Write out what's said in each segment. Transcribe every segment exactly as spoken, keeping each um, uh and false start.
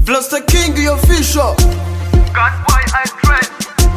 Plus the king official. God boy I dread.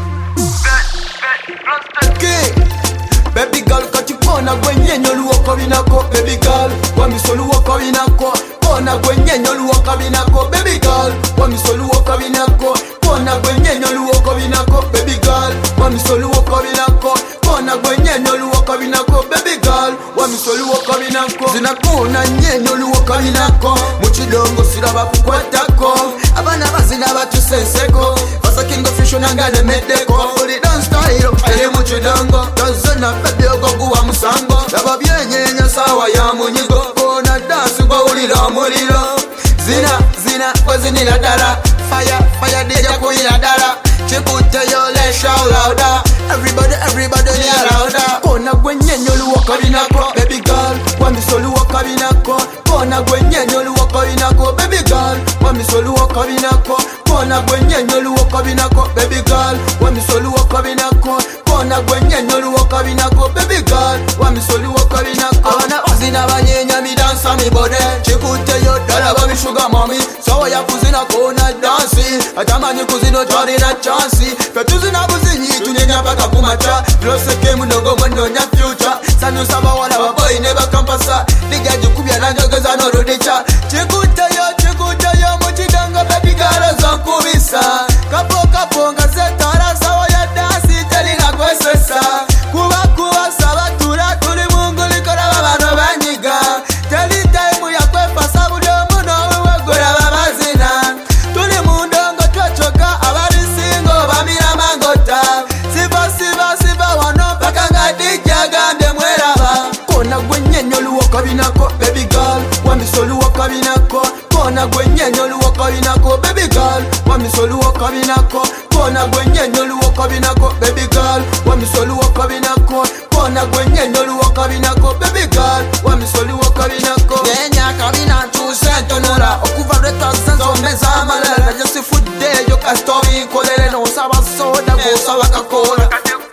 Bet, bet, plus the king. Baby girl kachipona gwenyenyo luwoko binako. Baby girl wamiso luwoko binako. Pona gwenyenyo luwoko binako. Baby girl wamiso luwoko binako. Pona gwenyenyo luwoko binako. Baby girl wamiso luwoko binako. Pona gwenyenyo luwoko binako. Baby girl wamiso luwoko binako. Zinakuna nyenyo luwoko binako. Muchidongo siraba kukwatako. Abana bazina batusenseko. Fasa king official nangane medeko. Uli dance style ele muchidongo. Tazana baby ogoguwa musango. Laba byenyenya sawa ya munyigo. Kona dance kwa ulila mulilo. Zina zina kwa zinila dala. Fire fire deja kuila dala. Chikute yo let shout louder. Everybody everybody yeah louder. Kona gwenyenyo luwoko binako. Baby girl wamiso luwoko binako. Kona gwenyenyo luwoko binako. Baby girl wamiso luwoko binako. Kona gwenyenyo luwoko binako. Baby girl wamiso luwoko binako. Kona gwenyenyo luwoko binako. Baby girl wamiso luwoko binako. Abana bazina banyenya mi dansa mi bode. Chikute yo dala ba mi sugar mommy. Sawa ya kuzina kona dansi. Atamani kuzino jari na chansi. Petuzina buzinyi tunyenya paka kumacha. Lose game ndogo mwendo nya future. Sanu saba wala baboy neba kampasa. Liga jukubya na njogeza no rudicha. Chikute yo chikute yo muchidanga baby girl zankubisa. Kapo kapo ngazetara sawa ya dansi telinga kwesesa. Kuba kuba saba tura tuli mungu likora babano banyiga. Teli time ya kwepa sabudo muno uwe gora babazina. Tuli mundongo twachoka abari singo bamira mangota. Siva siva siva wano paka ngadija gande mweraba. Kona gwenyenyo luwoko binako baby girl wamiso luwoko binako. Kona gwenyenyo luwoko binako baby girl wamiso luwoko binako. Kona gwenyenyo luwoko binako baby girl wamiso luwoko binako. Kona gwenyenyo luwoko binako baby girl wamiso luwoko binako. Genya kabina tu sentonora okuva reta senzo meza malala just food day yo ka story kolele no saba soda go saba ka kola.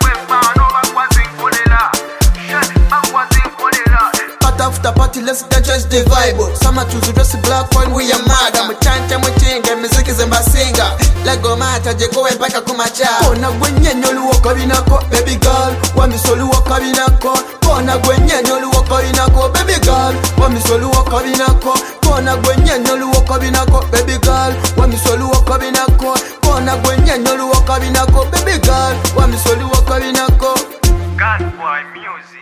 After party, let's dance just the vibe. Some choose to dress black when we are mad. I'm a chant, I'm a ching, and music is in my singer. Lego mata, je go and back a kumacha. Kona gwenyenyo luwoko binako, baby girl. Wamiso luwoko binako. Kona gwenyenyo luwoko binako, baby girl. Wamiso luwoko binako. Kona gwenyenyo luwoko binako, baby girl. Wamiso luwoko binako. Kona gwenyenyo luwoko binako, baby girl. Wamiso luwoko binako. God boy music.